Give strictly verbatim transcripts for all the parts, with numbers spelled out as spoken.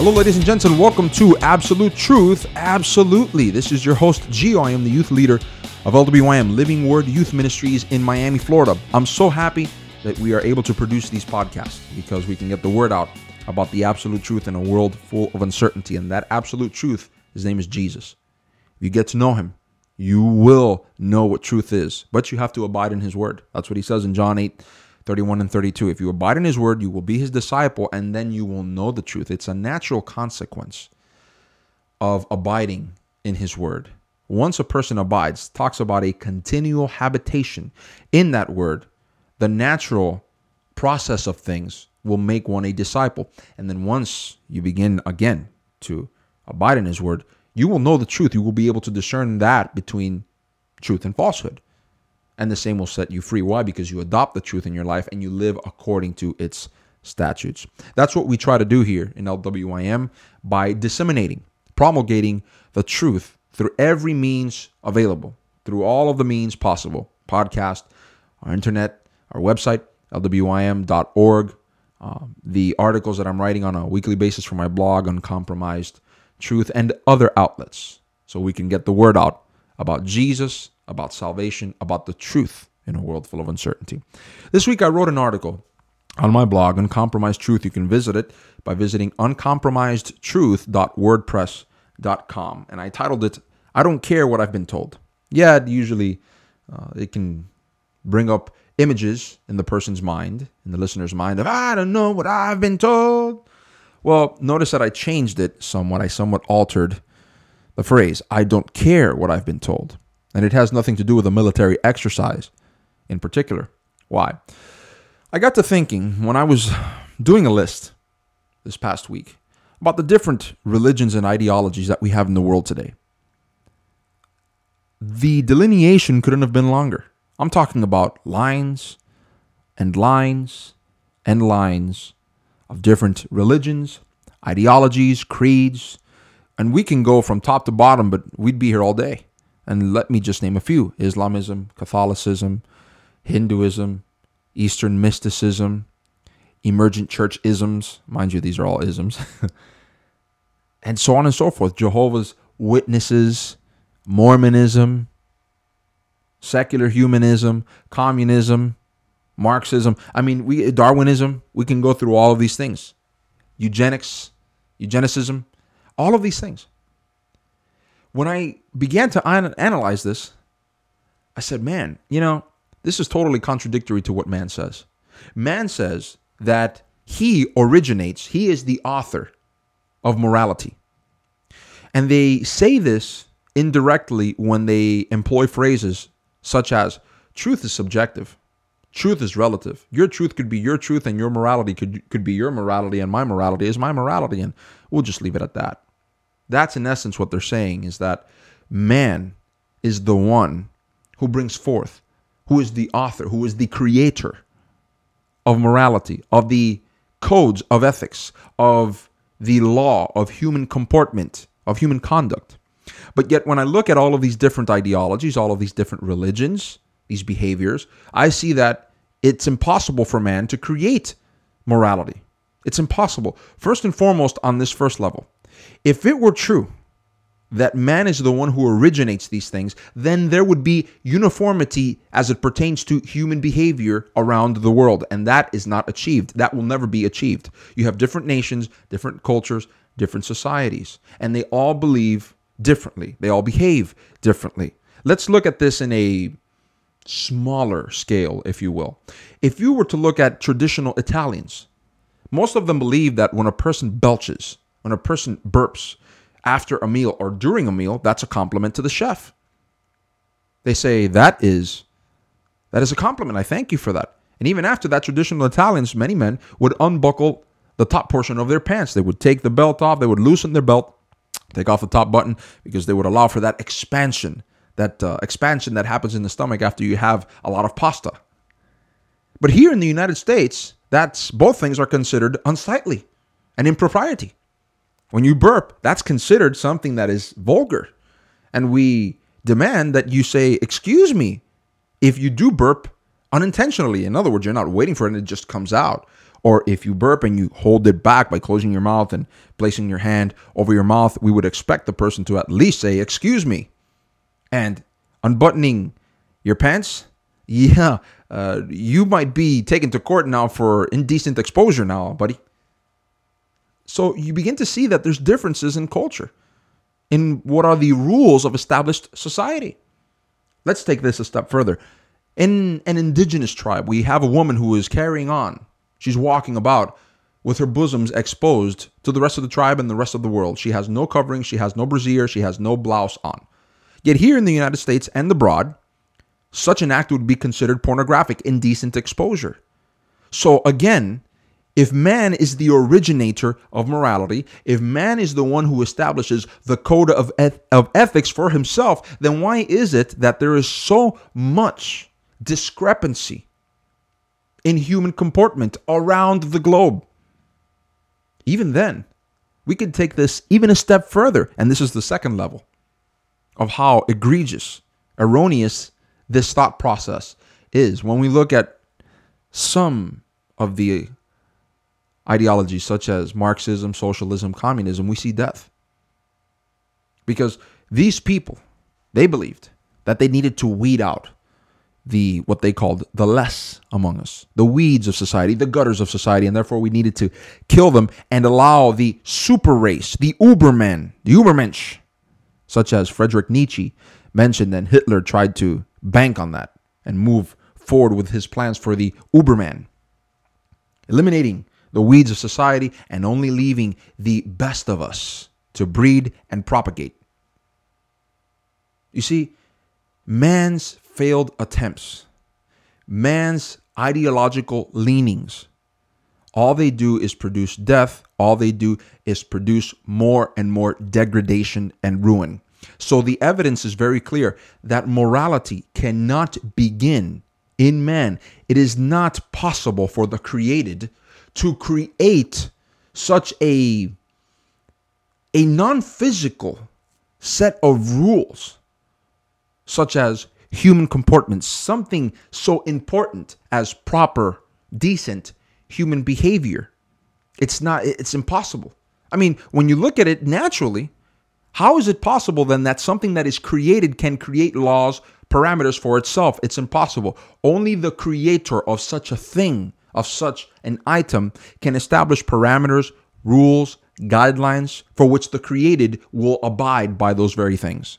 Hello, ladies and gents, and welcome to Absolute Truth. Absolutely. This is your host, Gio. I am the youth leader of L W Y M, Living Word Youth Ministries in Miami, Florida. I'm so happy that we are able to produce these podcasts because we can get the word out about the absolute truth in a world full of uncertainty. And that absolute truth, his name is Jesus. If you get to know him, you will know what truth is, but you have to abide in his word. That's what he says in John eight, thirty-one and thirty-two. If you abide in his word, you will be his disciple, and then you will know the truth. It's a natural consequence of abiding in his word. Once a person abides, talks about a continual habitation in that word, the natural process of things will make one a disciple. And then once you begin again to abide in his word, you will know the truth. You will be able to discern that between truth and falsehood. And the same will set you free. Why? Because you adopt the truth in your life and you live according to its statutes. That's what we try to do here in L W Y M by disseminating, promulgating the truth through every means available, through all of the means possible. Podcast, our internet, our website, L W Y M dot org, uh, the articles that I'm writing on a weekly basis for my blog, Uncompromised Truth, and other outlets, so we can get the word out about Jesus, about salvation, about the truth in a world full of uncertainty. This week I wrote an article on my blog, Uncompromised Truth. You can visit it by visiting uncompromised truth dot wordpress dot com. And I titled it, I Don't Care What I've Been Told. Yeah, it usually uh, it can bring up images in the person's mind, in the listener's mind, of I don't know what I've been told. Well, notice that I changed it somewhat. I somewhat altered the phrase, I don't care what I've been told. And it has nothing to do with a military exercise in particular. Why? I got to thinking when I was doing a list this past week about the different religions and ideologies that we have in the world today. The delineation couldn't have been longer. I'm talking about lines and lines and lines of different religions, ideologies, creeds, and we can go from top to bottom, but we'd be here all day. And let me just name a few. Islamism, Catholicism, Hinduism, Eastern mysticism, emergent church isms. Mind you, these are all isms. And so on and so forth. Jehovah's Witnesses, Mormonism, secular humanism, communism, Marxism. I mean, we Darwinism. We can go through all of these things. Eugenics, eugenicism, all of these things. When I began to an- analyze this, I said, man, you know, this is totally contradictory to what man says. Man says that he originates, he is the author of morality. And they say this indirectly when they employ phrases such as, truth is subjective, truth is relative. Your truth could be your truth and your morality could, could be your morality and my morality is my morality, and we'll just leave it at that. That's in essence what they're saying, is that man is the one who brings forth, who is the author, who is the creator of morality, of the codes of ethics, of the law of human comportment, of human conduct. But yet when I look at all of these different ideologies, all of these different religions, these behaviors, I see that it's impossible for man to create morality. It's impossible. First and foremost, on this first level, if it were true that man is the one who originates these things, then there would be uniformity as it pertains to human behavior around the world. And that is not achieved. That will never be achieved. You have different nations, different cultures, different societies, and they all believe differently. They all behave differently. Let's look at this in a smaller scale, if you will. If you were to look at traditional Italians, most of them believe that when a person belches, when a person burps after a meal or during a meal, that's a compliment to the chef. They say that is that is a compliment. I thank you for that. And even after that, traditional Italians, many men would unbuckle the top portion of their pants. They would take the belt off. They would loosen their belt, take off the top button, because they would allow for that expansion, that uh, expansion that happens in the stomach after you have a lot of pasta. But here in the United States, that's both things are considered unsightly and impropriety. When you burp, that's considered something that is vulgar. And we demand that you say, excuse me, if you do burp unintentionally. In other words, you're not waiting for it and it just comes out. Or if you burp and you hold it back by closing your mouth and placing your hand over your mouth, we would expect the person to at least say, "Excuse me." And unbuttoning your pants, yeah, uh, you might be taken to court now for indecent exposure now, buddy. So you begin to see that there's differences in culture, in what are the rules of established society. Let's take this a step further. In an indigenous tribe, we have a woman who is carrying on. She's walking about with her bosoms exposed to the rest of the tribe and the rest of the world. She has no covering, she has no brassiere, she has no blouse on. Yet here in the United States and abroad, such an act would be considered pornographic, indecent exposure. So again, if man is the originator of morality, if man is the one who establishes the code of, eth- of ethics for himself, then why is it that there is so much discrepancy in human comportment around the globe? Even then, we could take this even a step further, and this is the second level of how egregious, erroneous this thought process is. When we look at some of the ideologies such as Marxism, socialism, communism, we see death. Because these people, they believed that they needed to weed out the what they called the less among us, the weeds of society, the gutters of society, and therefore we needed to kill them and allow the super race, the Ubermen, the Ubermensch, such as Friedrich Nietzsche mentioned, and Hitler tried to bank on that and move forward with his plans for the Uberman, eliminating the weeds of society and only leaving the best of us to breed and propagate. You see, man's failed attempts, man's ideological leanings, all they do is produce death. All they do is produce more and more degradation and ruin. So the evidence is very clear that morality cannot begin in man. It is not possible for the created to create such a, a non-physical set of rules, such as human comportment, something so important as proper, decent human behavior. It's not, it's impossible. I mean, when you look at it naturally, how is it possible then that something that is created can create laws, parameters for itself? It's impossible. Only the creator of such a thing, of such an item, can establish parameters, rules, guidelines for which the created will abide by those very things.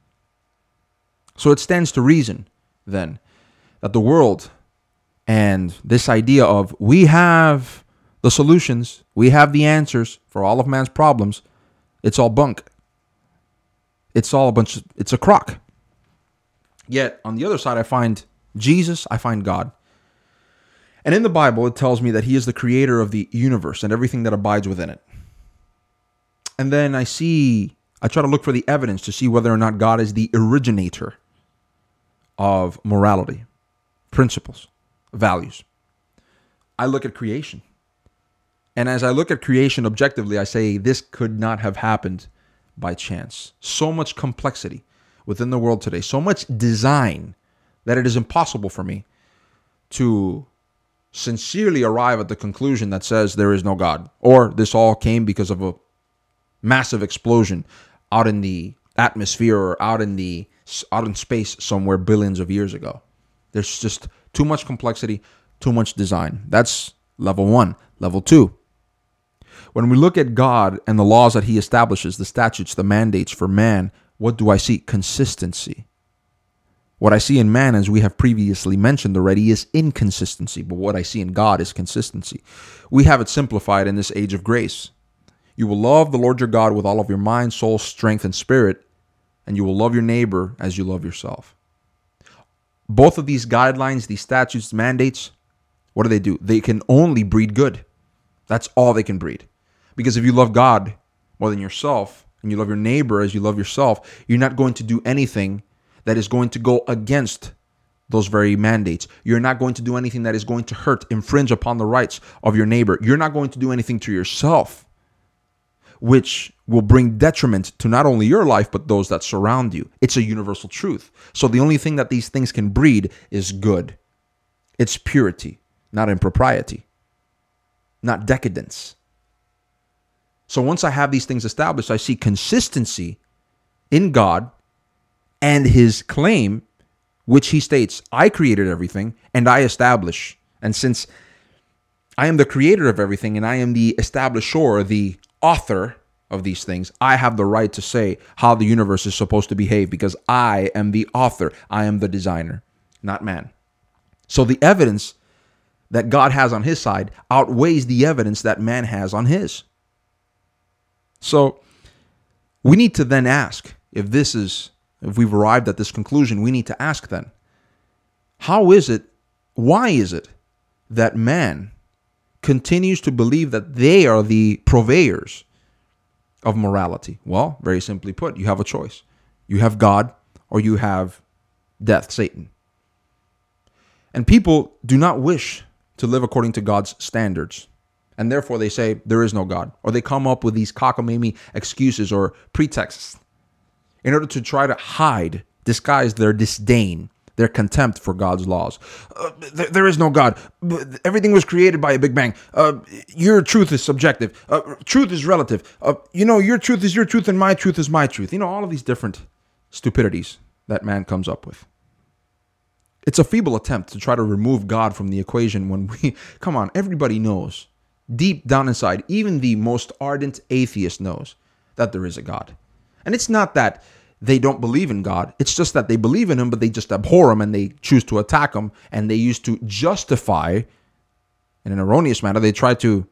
So it stands to reason, then, that the world and this idea of we have the solutions, we have the answers for all of man's problems, it's all bunk. It's all a bunch of, it's a crock. Yet, on the other side, I find Jesus, I find God. And in the Bible, it tells me that he is the creator of the universe and everything that abides within it. And then I see, I try to look for the evidence to see whether or not God is the originator of morality, principles, values. I look at creation. And as I look at creation objectively, I say this could not have happened by chance. So much complexity within the world today, so much design that it is impossible for me to sincerely arrive at the conclusion that says there is no God, or this all came because of a massive explosion out in the atmosphere or out in the out in space somewhere billions of years ago. There's just too much complexity, too much design. That's level one. Level two, when we look at God and the laws that he establishes, the statutes, the mandates for man, what do I see? Consistency. What I see in man, as we have previously mentioned already, is inconsistency. But what I see in God is consistency. We have it simplified in this age of grace. You will love the Lord your God with all of your mind, soul, strength, and spirit, and you will love your neighbor as you love yourself. Both of these guidelines, these statutes, mandates, what do they do? They can only breed good. That's all they can breed. Because if you love God more than yourself, and you love your neighbor as you love yourself, you're not going to do anything that is going to go against those very mandates. You're not going to do anything that is going to hurt, infringe upon the rights of your neighbor. You're not going to do anything to yourself which will bring detriment to not only your life, but those that surround you. It's a universal truth. So the only thing that these things can breed is good. It's purity, not impropriety. not decadence. So once I have these things established, I see consistency in God and his claim, which he states, I created everything and I establish. And since I am the creator of everything and I am the establisher, the author of these things, I have the right to say how the universe is supposed to behave because I am the author. I am the designer, not man. So the evidence that God has on his side outweighs the evidence that man has on his. So we need to then ask, if this is, if we've arrived at this conclusion, we need to ask then, how is it, why is it that man continues to believe that they are the purveyors of morality? Well, very simply put, you have a choice. You have God or you have death, Satan. And people do not wish to live according to God's standards. And therefore they say there is no God. Or they come up with these cockamamie excuses or pretexts in order to try to hide, disguise their disdain, their contempt for God's laws. Uh, there, there is no God. Everything was created by a big bang. Uh, your truth is subjective. Uh, truth is relative. Uh, you know, your truth is your truth and my truth is my truth. You know, all of these different stupidities that man comes up with. It's a feeble attempt to try to remove God from the equation when we, come on, everybody knows, deep down inside, even the most ardent atheist knows that there is a God. And it's not that they don't believe in God. It's just that they believe in him, but they just abhor him and they choose to attack him. And they used to justify, in an erroneous manner, they try to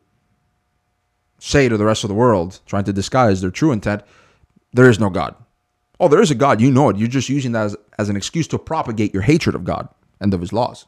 say to the rest of the world, trying to disguise their true intent, there is no God. Oh, there is a God. You know it. You're just using that as, as an excuse to propagate your hatred of God and of his laws.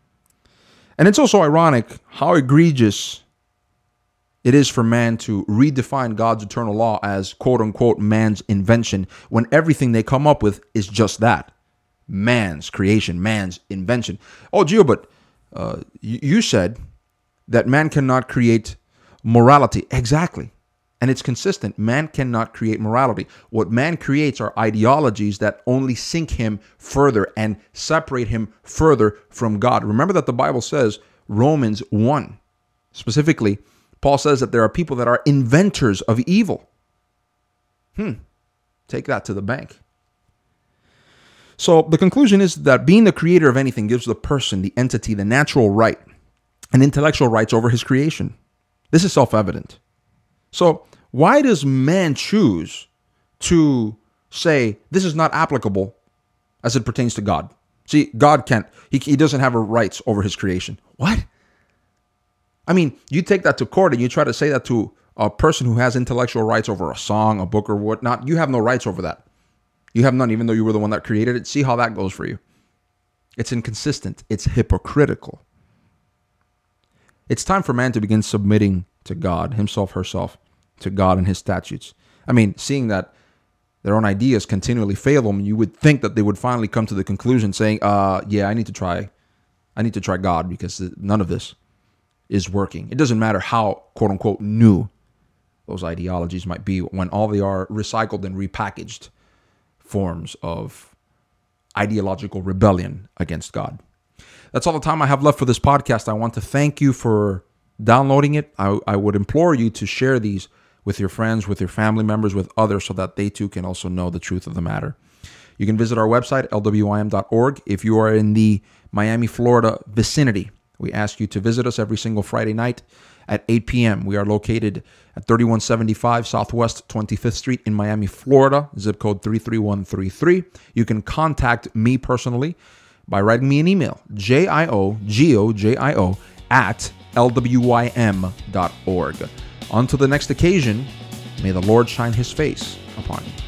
And it's also ironic how egregious it is for man to redefine God's eternal law as quote unquote man's invention when everything they come up with is just that. Man's creation, man's invention. Oh, Gio, but uh, you, you said that man cannot create morality. Exactly. And it's consistent. Man cannot create morality. What man creates are ideologies that only sink him further and separate him further from God. Remember that the Bible says, Romans one, specifically, Paul says that there are people that are inventors of evil. Hmm. Take that to the bank. So the conclusion is that being the creator of anything gives the person, the entity, the natural right and intellectual rights over his creation. This is self-evident. So why does man choose to say this is not applicable as it pertains to God? See, God can't, he, he doesn't have rights over his creation. What? I mean, you take that to court and you try to say that to a person who has intellectual rights over a song, a book, or whatnot. You have no rights over that. You have none, even though you were the one that created it. See how that goes for you. It's inconsistent. It's hypocritical. It's time for man to begin submitting to God, himself, herself, to God and his statutes. I mean, seeing that their own ideas continually fail them, you would think that they would finally come to the conclusion saying, uh, yeah, I need to try, I need to try God because none of this is working. It doesn't matter how, quote unquote, new those ideologies might be when all they are recycled and repackaged forms of ideological rebellion against God. That's all the time I have left for this podcast. I want to thank you for downloading it. I, I would implore you to share these with your friends, with your family members, with others, so that they too can also know the truth of the matter. You can visit our website, L W I M dot org. If you are in the Miami, Florida vicinity, we ask you to visit us every single Friday night at eight p.m. We are located at thirty-one seventy-five Southwest twenty-fifth Street in Miami, Florida, zip code three three one three three. You can contact me personally by writing me an email, J I O G O J I O at L W I M dot org. Until the next occasion, may the Lord shine his face upon you.